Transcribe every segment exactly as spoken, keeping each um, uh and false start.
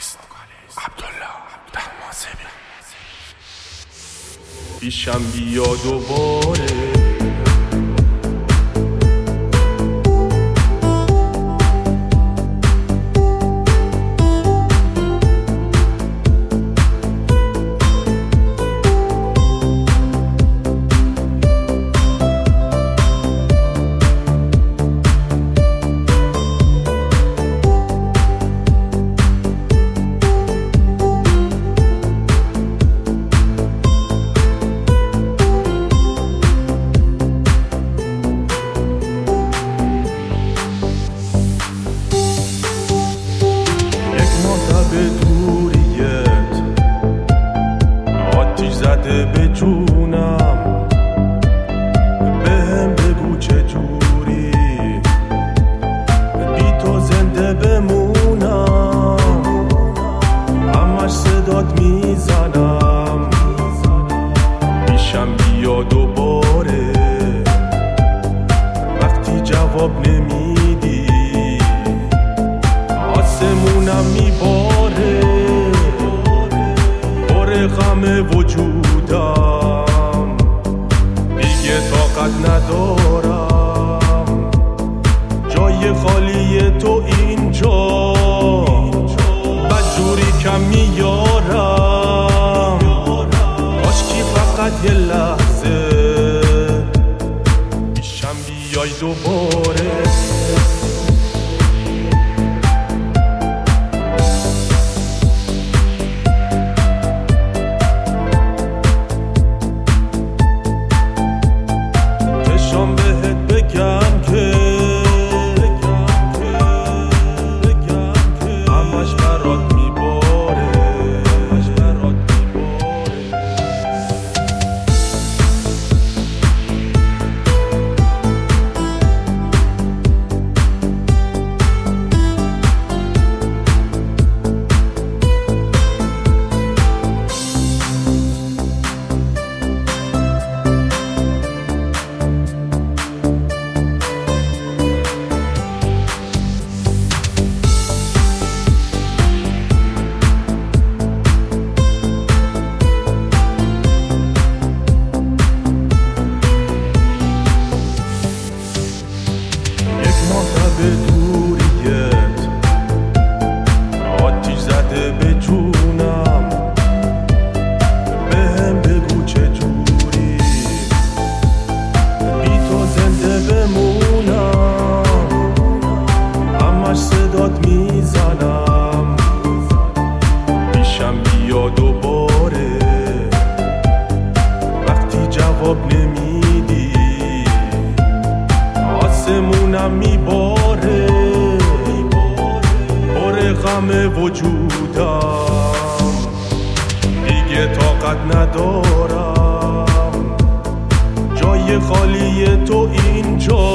وکالیست عبدالله طهماسبی. پیشم بیا دوباره به دوریت آتیش زده به جونم، بهم بگو چجوری بی تو زنده بمونم. همش صدات میزنم، پیشم بیا دوباره وقتی جواب نمیدی، آسمونم میباره باره غم وجودم، دیگه طاقت ندارم جای خالی تو اینجا، بدجوری کم میارم کاشکی فقط یه لحظه پیشم بیای دوباره. به دوریت آتیش زده به جونم، بهم بگو چجوری بی تو زنده بمونم. همش صدات میزنم، پیشم بیا دوباره وقتی جواب نمیدی، آسمونم میباره باره غم وجودم، دیگه طاقت ندارم جای خالی تو اینجا،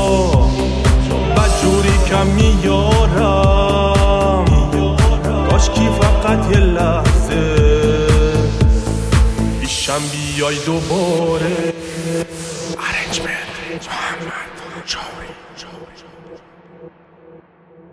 بدجوری کم میارم کاشکی فقط یه لحظه پیشم بیای دوباره. Arrangement محمد جوری.